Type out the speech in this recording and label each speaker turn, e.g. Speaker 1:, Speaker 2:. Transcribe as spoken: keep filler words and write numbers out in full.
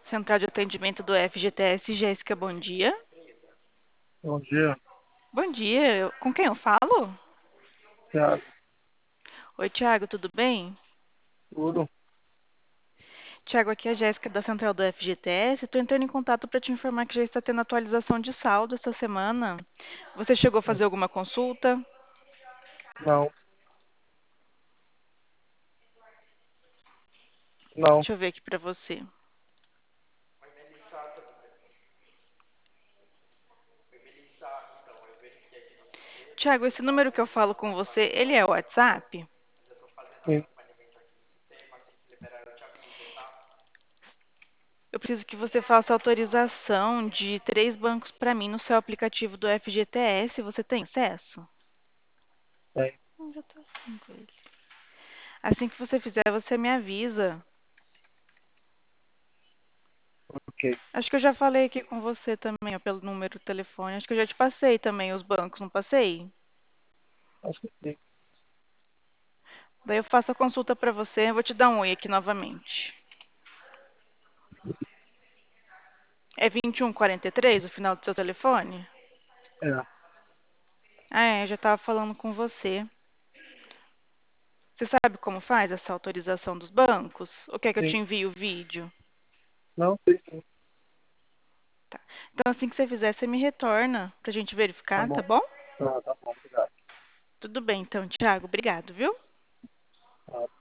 Speaker 1: Central de Atendimento do F G T S, Jéssica, bom dia.
Speaker 2: Bom dia,
Speaker 1: Bom dia, eu- com quem eu falo?
Speaker 2: Thiago.
Speaker 1: Oi, Tiago, tudo bem?
Speaker 2: Tudo
Speaker 1: Tiago, aqui é a Jéssica da Central do F G T S. Estou entrando em contato para te informar que já está tendo atualização de saldo esta semana. Você chegou a fazer alguma consulta?
Speaker 2: não, não,
Speaker 1: Deixa eu ver aqui para você. Tiago, esse número que eu falo com você, ele é o WhatsApp?
Speaker 2: sim,
Speaker 1: Eu preciso que você faça autorização de três bancos para mim no seu aplicativo do F G T S. Você tem acesso?
Speaker 2: tem,
Speaker 1: Hum, já tô assim com ele. Assim que você fizer, você me avisa.
Speaker 2: ok,
Speaker 1: Acho que eu já falei aqui com você também, ó, pelo número do telefone. Acho que eu já te passei também os bancos, não passei?
Speaker 2: acho que sim,
Speaker 1: Daí eu faço a consulta para você. Eu vou te dar um oi aqui novamente. É vinte e um quarenta e três o final do seu telefone?
Speaker 2: é,
Speaker 1: Ah, é, eu já estava falando com você. Você sabe como faz essa autorização dos bancos? Ou quer que eu
Speaker 2: sim,
Speaker 1: te envie o vídeo?
Speaker 2: não, sei sim,
Speaker 1: Tá. Então, assim que você fizer, você me retorna pra gente
Speaker 2: tá
Speaker 1: verificar, tá
Speaker 2: bom,
Speaker 1: bom?
Speaker 2: tá, tá bom, obrigado.
Speaker 1: Tudo bem, então, Thiago. Obrigado, viu?
Speaker 2: Tá.